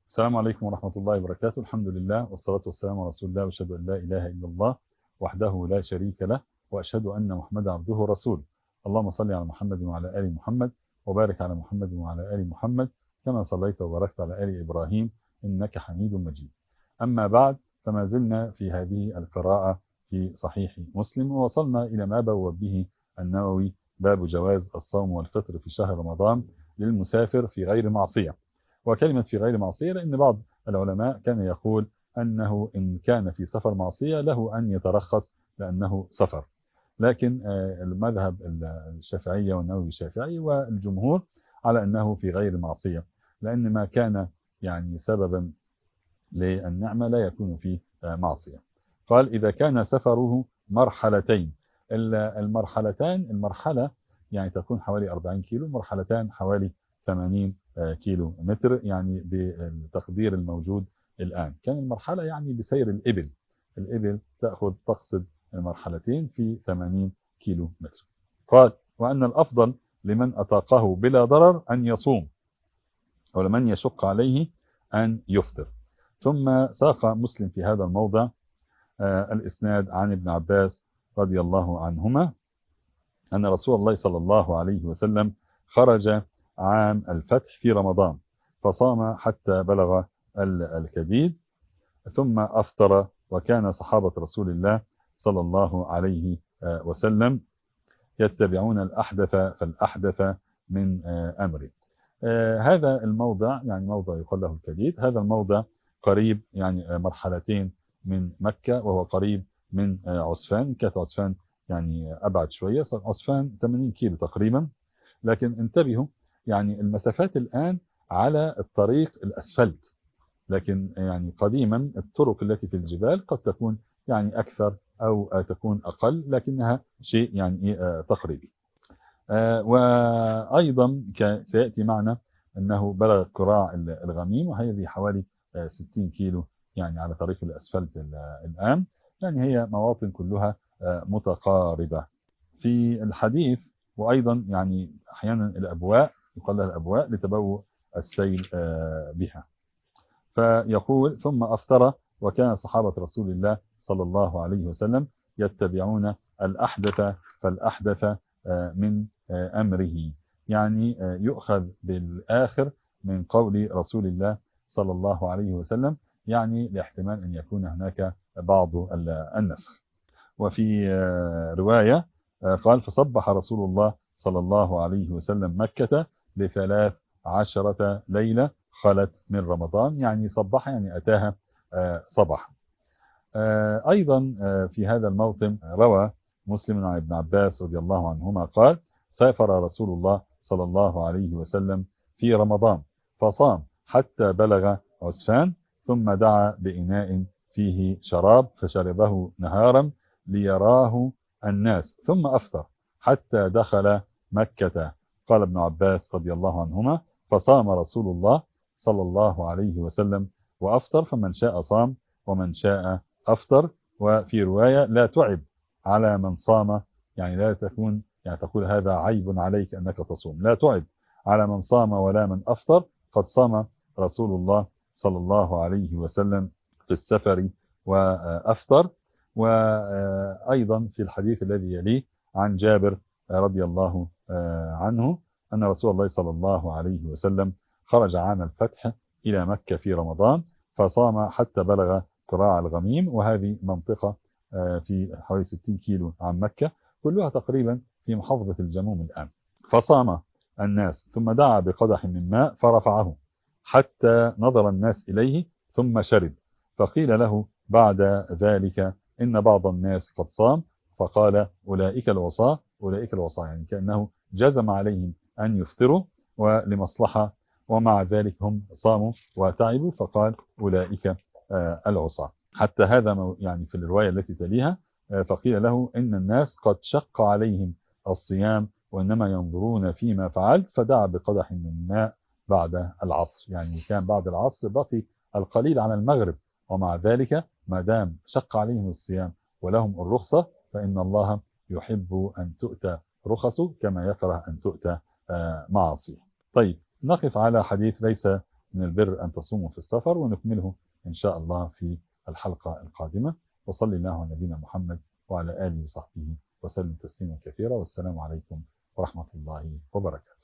السلام عليكم ورحمة الله وبركاته. الحمد لله والصلاة والسلام على رسول الله، وأشهد أن لا إله إلا الله وحده لا شريك له، وأشهد أن محمدا عبده ورسوله. اللهم صل على محمد وعلى آل محمد، وبارك على محمد وعلى آل محمد كما صليت وباركت على آل إبراهيم إنك حميد مجيد. أما بعد، فما زلنا في هذه القراءة في صحيح مسلم، ووصلنا إلى ما بوب به النووي: باب جواز الصوم والفطر في شهر رمضان للمسافر في غير معصية. وكلمة في غير معصية لأن بعض العلماء كان يقول أنه إن كان في سفر معصية له أن يترخص لأنه سفر، لكن المذهب الشافعية والنووي الشافعي والجمهور على أنه في غير معصية، لأن ما كان يعني سببا للنعمة لا يكون فيه معصية. قال: إذا كان سفره مرحلتين. المرحلة يعني تكون حوالي 40 كيلو، مرحلتان حوالي 80 كيلو متر، يعني بالتقدير الموجود الآن. كان المرحلة يعني بسير الإبل تقصد المرحلتين في 80 كيلو متر. قال: وأن الأفضل لمن أطاقه بلا ضرر أن يصوم، ولمن يشق عليه أن يفطر. ثم ساق مسلم في هذا الموضع الإسناد عن ابن عباس رضي الله عنهما أن رسول الله صلى الله عليه وسلم خرج عام الفتح في رمضان، فصام حتى بلغ الكديد، ثم أفطر. وكان صحابة رسول الله صلى الله عليه وسلم يتبعون الأحدث فالأحدث من أمره. هذا الموضع يعني موضع يقال له الكديد. هذا الموضع قريب يعني مرحلتين من مكة، وهو قريب من عسفان. كانت عسفان يعني أبعد شوية، عسفان 80 كيلو تقريبا. لكن انتبهوا، يعني المسافات الآن على الطريق الأسفلت، لكن يعني قديما الطرق التي في الجبال قد تكون يعني أكثر أو تكون أقل، لكنها شيء يعني تقريبي. وأيضا سيأتي معنا أنه بلغ قراع الغميم، وهذه حوالي 60 كيلو يعني على طريق الأسفلت الآن. يعني هي مواطن كلها متقاربة في الحديث. وأيضا يعني أحيانا الأبواء يقال لها الأبواء لتبوء السيل بها. فيقول: ثم أفطر. وكان صحابة رسول الله صلى الله عليه وسلم يتبعون الأحدث فالأحدث من أمره، يعني يؤخذ بالآخر من قول رسول الله صلى الله عليه وسلم، يعني لاحتمال أن يكون هناك بعض النسخ. وفي رواية قال: فصبح رسول الله صلى الله عليه وسلم مكة ل13 ليلة خلت من رمضان، يعني صبح يعني أتاها صباح. أيضا في هذا الموطن روى مسلم عن ابن عباس رضي الله عنهما قال: سافر رسول الله صلى الله عليه وسلم في رمضان، فصام حتى بلغ عسفان، ثم دعا بإناء فيه شراب فشربه نهارا ليراه الناس، ثم أفطر حتى دخل مكة. قال ابن عباس رضي الله عنهما: فصام رسول الله صلى الله عليه وسلم وأفطر، فمن شاء صام ومن شاء أفطر. وفي رواية: لا تعب على من صام، يعني لا تكون يعني تقول هذا عيب عليك أنك تصوم. لا تعب على من صام ولا من أفطر، قد صام رسول الله صلى الله عليه وسلم في السفر وأفطر. وأيضا في الحديث الذي يليه عن جابر رضي الله عنه أن رسول الله صلى الله عليه وسلم خرج عام الفتح إلى مكة في رمضان، فصام حتى بلغ قراع الغميم، وهذه منطقة في حوالي 60 كيلو عن مكة، كلها تقريبا في محافظة الجموم الآن. فصام الناس، ثم دعا بقدح من ماء فرفعه حتى نظر الناس إليه، ثم شرب. فقيل له بعد ذلك إن بعض الناس قد صام، فقال: أولئك العصاة. أولئك العصاة يعني كأنه جزم عليهم أن يفطروا ولمصلحة، ومع ذلك هم صاموا وتعبوا، فقال: أولئك العصاة. حتى هذا يعني في الرواية التي تليها فقيل له إن الناس قد شق عليهم الصيام، وإنما ينظرون فيما فعلت، فدعا بقدح من ماء بعد العصر. يعني كان بعد العصر بقي القليل على المغرب، ومع ذلك ما دام شق عليهم الصيام ولهم الرخصة، فإن الله يحب أن تؤتى رخصه كما يكره أن تؤتى معاصيه. طيب، نقف على حديث ليس من البر أن تصوموا في السفر، ونكمله إن شاء الله في الحلقة القادمة. وصلي الله على نبينا محمد وعلى آله وصحبه وسلم تسليما كثيرا، والسلام عليكم ورحمة الله وبركاته.